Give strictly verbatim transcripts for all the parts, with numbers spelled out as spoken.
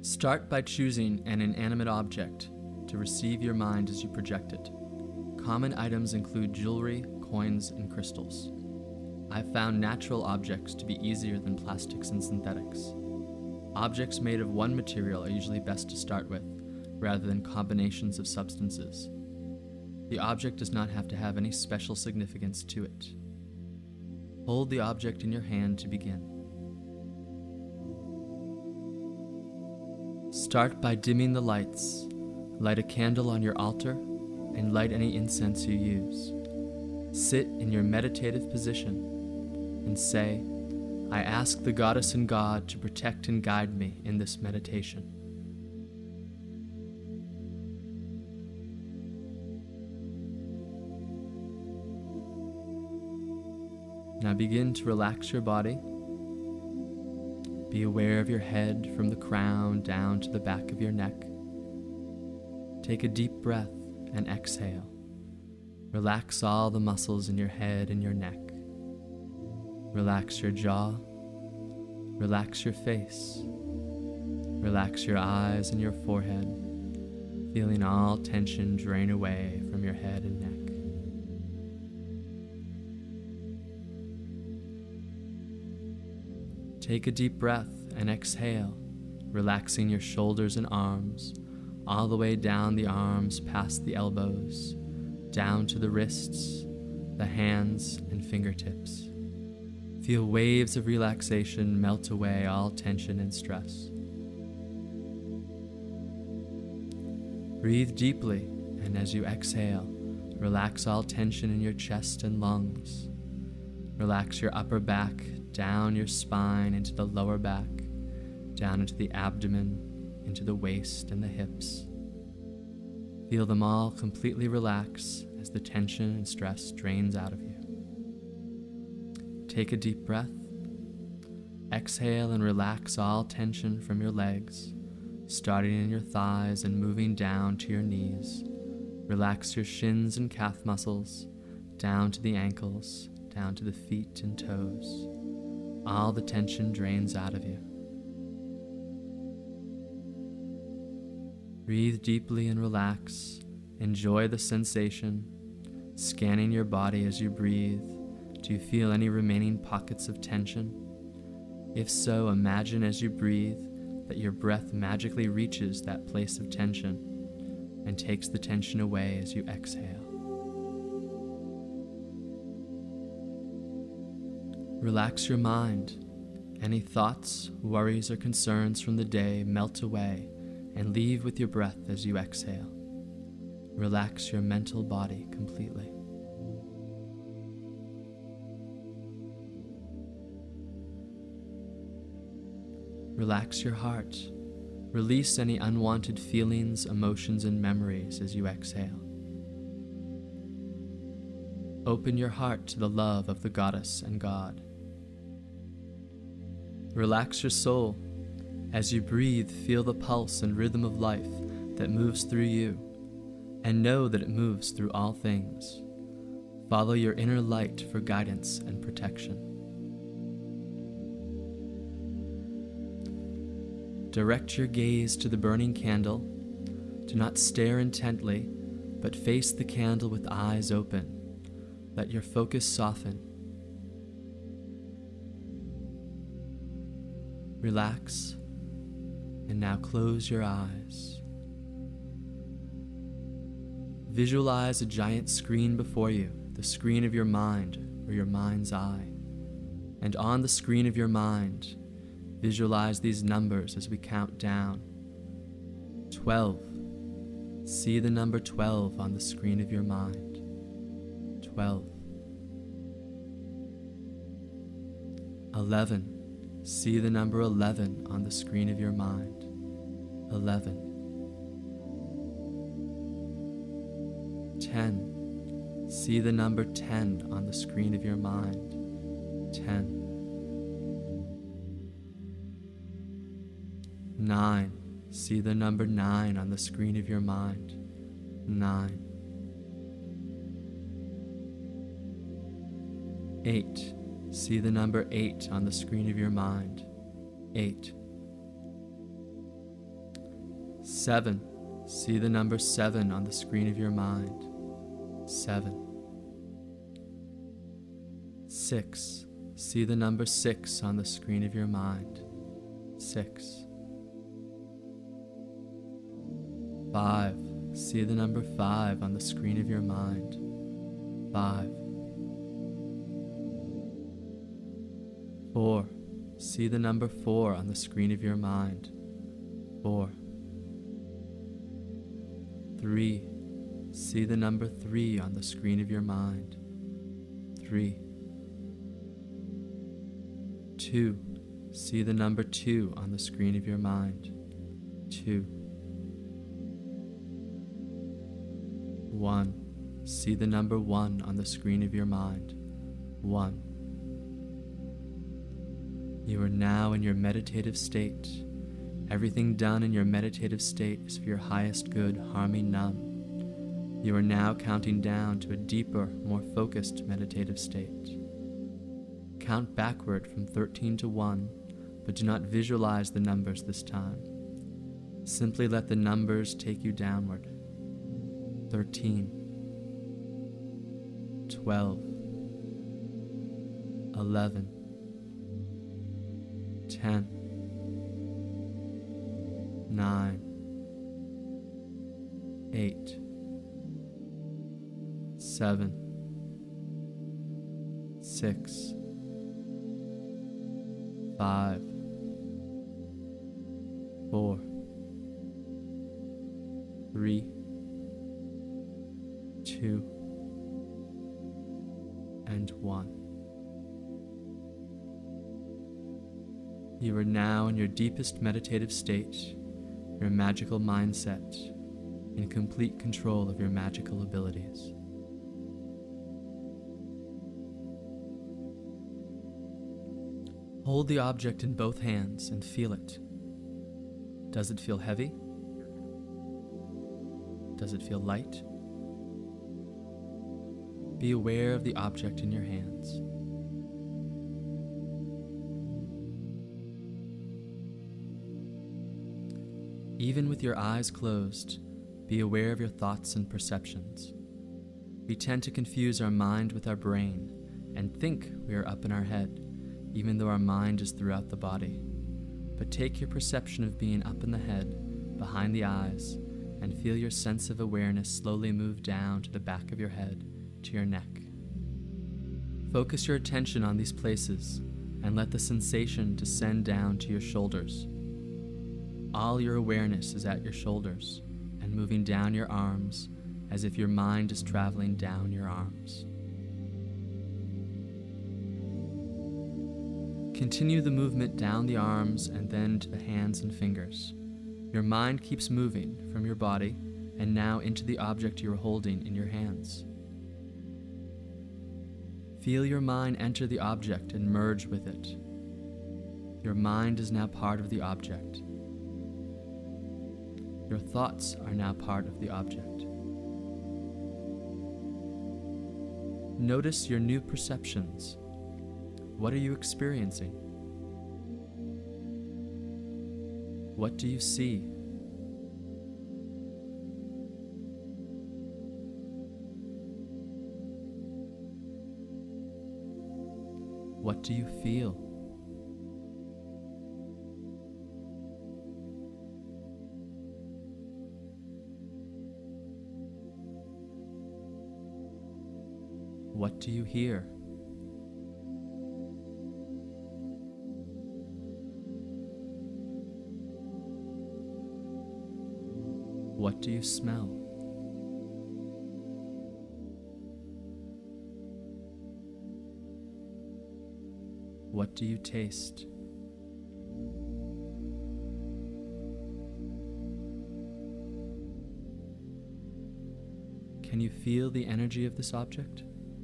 Start by choosing an inanimate object to receive your mind as you project it. Common items include jewelry, coins, and crystals. I've found natural objects to be easier than plastics and synthetics. Objects made of one material are usually best to start with, rather than combinations of substances. The object does not have to have any special significance to it. Hold the object in your hand to begin. Start by dimming the lights. Light a candle on your altar and light any incense you use. Sit in your meditative position and say, I ask the goddess and God to protect and guide me in this meditation. Now begin to relax your body. Be aware of your head from the crown down to the back of your neck. Take a deep breath and exhale. Relax all the muscles in your head and your neck. Relax your jaw. Relax your face. Relax your eyes and your forehead, feeling all tension drain away from your head and neck. Take a deep breath and exhale, relaxing your shoulders and arms, all the way down the arms past the elbows, down to the wrists, the hands and fingertips. Feel waves of relaxation melt away all tension and stress. Breathe deeply, and as you exhale, relax all tension in your chest and lungs. Relax your upper back, down your spine into the lower back, down into the abdomen, into the waist and the hips. Feel them all completely relax as the tension and stress drains out of you. Take a deep breath. Exhale and relax all tension from your legs, starting in your thighs and moving down to your knees. Relax your shins and calf muscles, down to the ankles, down to the feet and toes. All the tension drains out of you. Breathe deeply and relax. Enjoy the sensation. Scanning your body as you breathe. Do you feel any remaining pockets of tension? If so, imagine as you breathe that your breath magically reaches that place of tension and takes the tension away as you exhale. Relax your mind. Any thoughts, worries, or concerns from the day melt away and leave with your breath as you exhale. Relax your mental body completely. Relax your heart. Release any unwanted feelings, emotions, and memories as you exhale. Open your heart to the love of the goddess and God. Relax your soul. As you breathe, feel the pulse and rhythm of life that moves through you, and know that it moves through all things. Follow your inner light for guidance and protection. Direct your gaze to the burning candle. Do not stare intently, but face the candle with eyes open. Let your focus soften. Relax, and now close your eyes. Visualize a giant screen before you, the screen of your mind or your mind's eye. And on the screen of your mind, visualize these numbers as we count down. twelve. See the number twelve on the screen of your mind. twelve. eleven. See the number eleven on the screen of your mind. eleven. ten. See the number ten on the screen of your mind. ten. nine. See the number nine on the screen of your mind. nine. eight. See the number eight on the screen of your mind. eight. Seven. See the number seven on the screen of your mind. Seven. Six. See the number six on the screen of your mind. Six. Five. See the number five on the screen of your mind. Five. Four. See the number four on the screen of your mind. Four. Three. See the number three on the screen of your mind. Three. Two. See the number two on the screen of your mind. Two. One. See the number one on the screen of your mind. One. You are now in your meditative state. Everything done in your meditative state is for your highest good, harming none. You are now counting down to a deeper, more focused meditative state. Count backward from thirteen to one, but do not visualize the numbers this time. Simply let the numbers take you downward. thirteen, twelve, eleven, ten, nine, eight, seven, six, five, four, three, two, and one. You are now in your deepest meditative state, your magical mindset, in complete control of your magical abilities. Hold the object in both hands and feel it. Does it feel heavy? Does it feel light? Be aware of the object in your hands. Even with your eyes closed, be aware of your thoughts and perceptions. We tend to confuse our mind with our brain and think we are up in our head, even though our mind is throughout the body. But take your perception of being up in the head, behind the eyes, and feel your sense of awareness slowly move down to the back of your head, to your neck. Focus your attention on these places and let the sensation descend down to your shoulders. All your awareness is at your shoulders and moving down your arms as if your mind is traveling down your arms. Continue the movement down the arms and then to the hands and fingers. Your mind keeps moving from your body and now into the object you are holding in your hands. Feel your mind enter the object and merge with it. Your mind is now part of the object. Your thoughts are now part of the object. Notice your new perceptions. What are you experiencing? What do you see? What do you feel? What do you hear? What do you smell? What do you taste? Can you feel the energy of this object?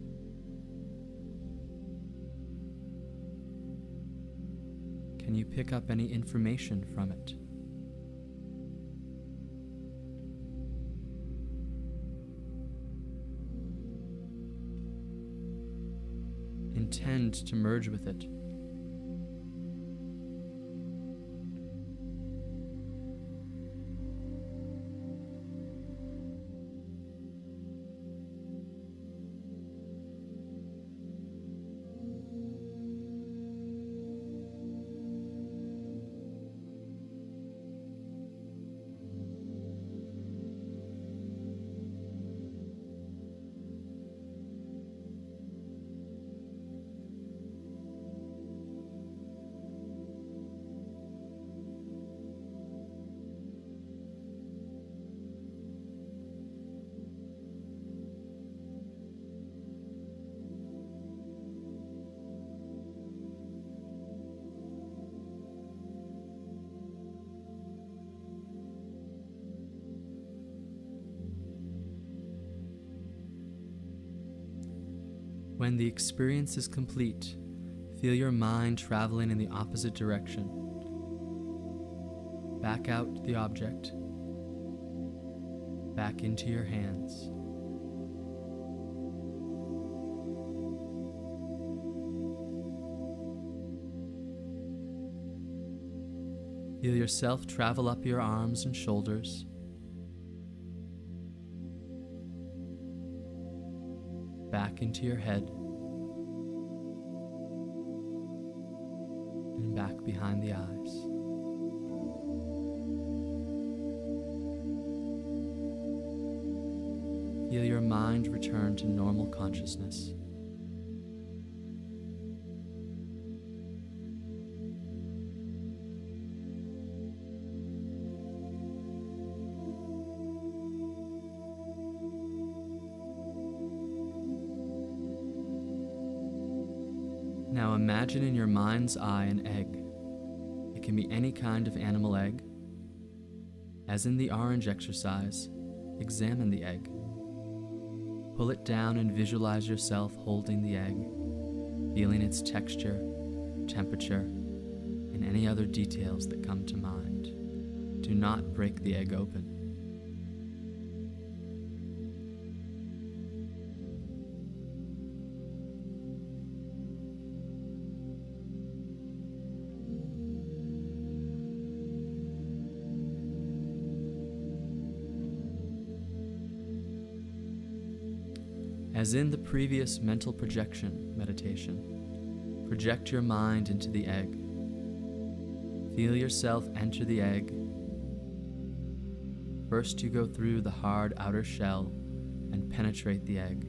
Can you pick up any information from it? Intend to merge with it. When the experience is complete, feel your mind traveling in the opposite direction. Back out the object, back into your hands. Feel yourself travel up your arms and shoulders. Back into your head. And back behind the eyes. Feel your mind return to normal consciousness. Now imagine in your mind's eye an egg. It can be any kind of animal egg. As in the orange exercise, examine the egg. Pull it down and visualize yourself holding the egg, feeling its texture, temperature, and any other details that come to mind. Do not break the egg open. As in the previous mental projection meditation, project your mind into the egg. Feel yourself enter the egg. First you go through the hard outer shell and penetrate the egg.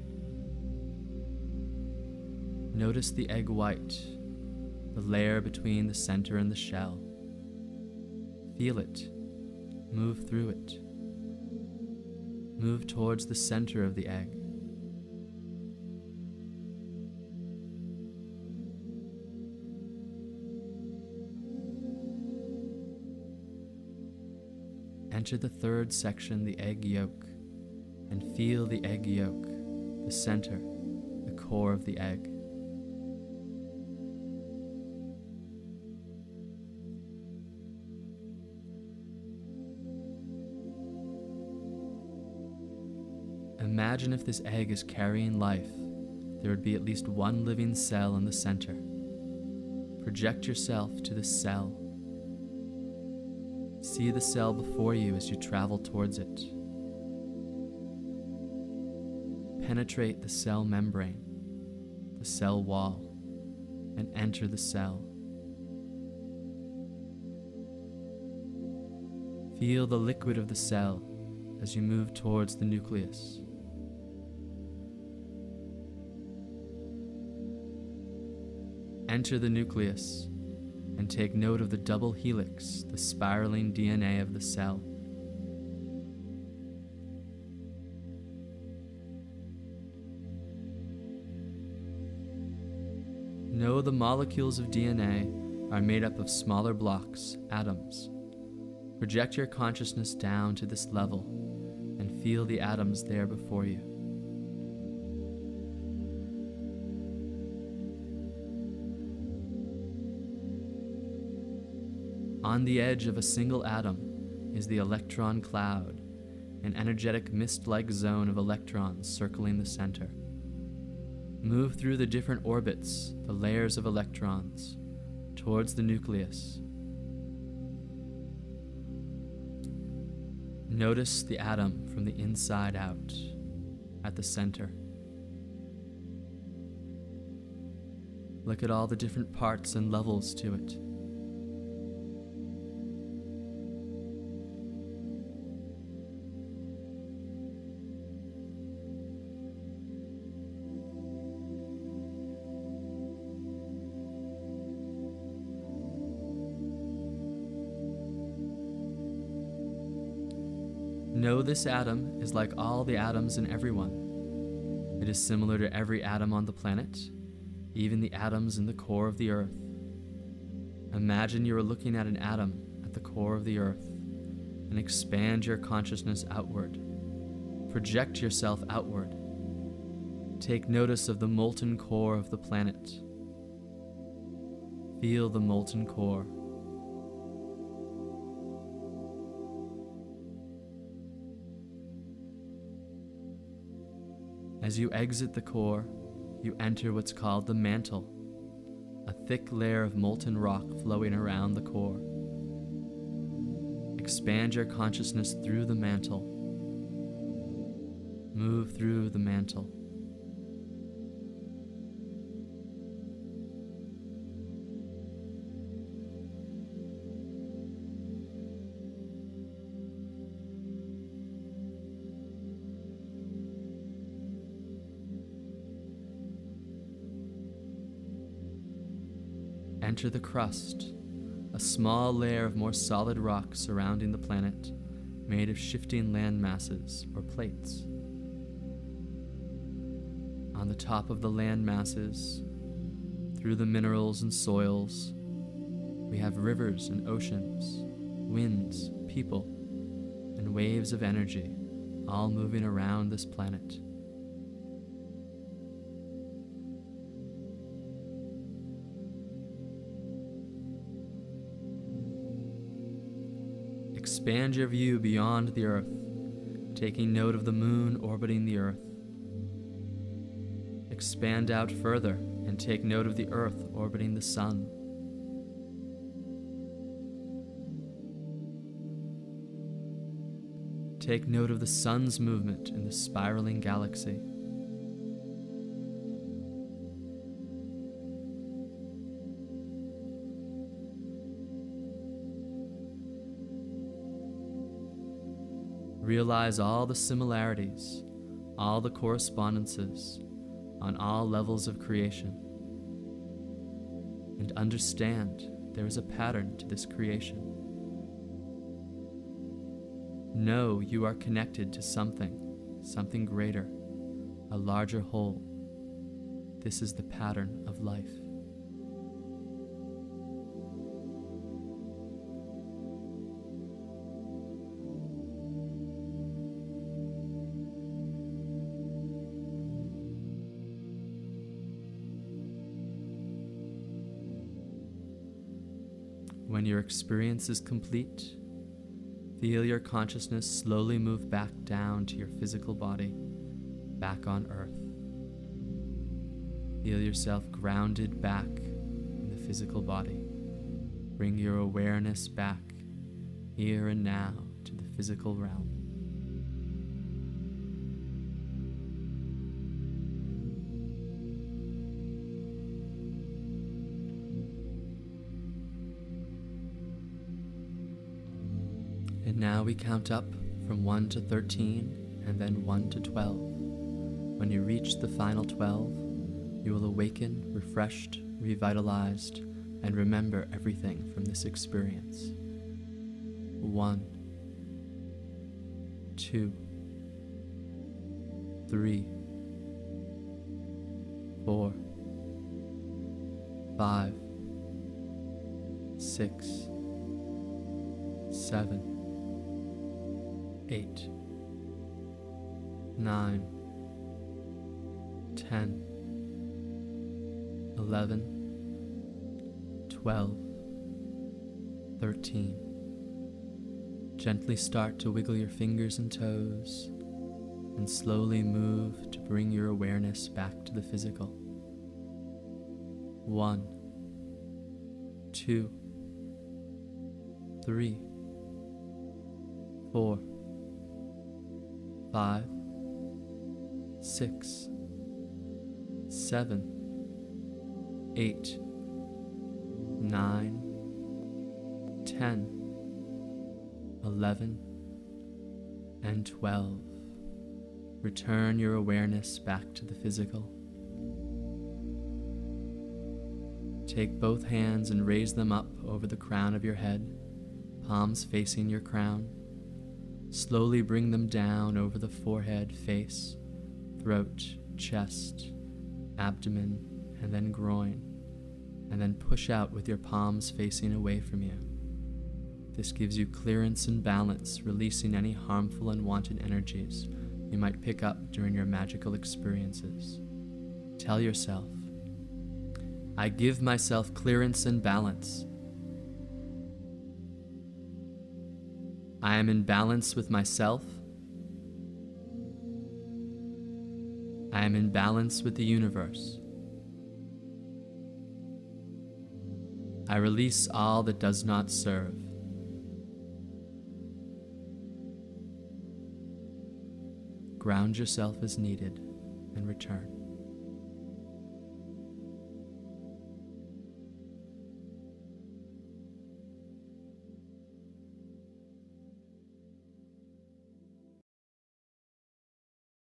Notice the egg white, the layer between the center and the shell. Feel it. Move through it. Move towards the center of the egg. Enter the third section, the egg yolk, and feel the egg yolk, the center, the core of the egg. Imagine if this egg is carrying life, there would be at least one living cell in the center. Project yourself to the cell. See the cell before you as you travel towards it. Penetrate the cell membrane, the cell wall, and enter the cell. Feel the liquid of the cell as you move towards the nucleus. Enter the nucleus and take note of the double helix, the spiraling D N A of the cell. Know the molecules of D N A are made up of smaller blocks, atoms. Project your consciousness down to this level and feel the atoms there before you. On the edge of a single atom is the electron cloud, an energetic mist-like zone of electrons circling the center. Move through the different orbits, the layers of electrons, towards the nucleus. Notice the atom from the inside out, at the center. Look at all the different parts and levels to it. Know this atom is like all the atoms in everyone. It is similar to every atom on the planet, even the atoms in the core of the earth. Imagine you are looking at an atom at the core of the earth, and expand your consciousness outward. Project yourself outward. Take notice of the molten core of the planet. Feel the molten core. As you exit the core, you enter what's called the mantle, a thick layer of molten rock flowing around the core. Expand your consciousness through the mantle. Move through the mantle. Enter the crust, a small layer of more solid rock surrounding the planet, made of shifting land masses or plates. On the top of the land masses, through the minerals and soils, we have rivers and oceans, winds, people, and waves of energy, all moving around this planet. Expand your view beyond the Earth, taking note of the moon orbiting the Earth. Expand out further and take note of the Earth orbiting the Sun. Take note of the Sun's movement in the spiraling galaxy. Realize all the similarities, all the correspondences on all levels of creation, and understand there is a pattern to this creation. Know you are connected to something, something greater, a larger whole. This is the pattern of life. When your experience is complete, feel your consciousness slowly move back down to your physical body, back on Earth. Feel yourself grounded back in the physical body. Bring your awareness back, here and now, to the physical realm. And now we count up from one to thirteen and then one to twelve. When you reach the final twelve, you will awaken, refreshed, revitalized, and remember everything from this experience. One, two, three, four, five, six, seven, eight, nine, ten, eleven, twelve, thirteen. Gently start to wiggle your fingers and toes, and slowly move to bring your awareness back to the physical. One, two, three, four, five, six, seven, eight, nine, ten, eleven, and twelve. Return your awareness back to the physical. Take both hands and raise them up over the crown of your head, palms facing your crown. Slowly bring them down over the forehead, face, throat, chest, abdomen, and then groin, and then push out with your palms facing away from you. This gives you clearance and balance, releasing any harmful unwanted energies you might pick up during your magical experiences. Tell yourself, I give myself clearance and balance. I am in balance with myself. I am in balance with the universe. I release all that does not serve. Ground yourself as needed and return.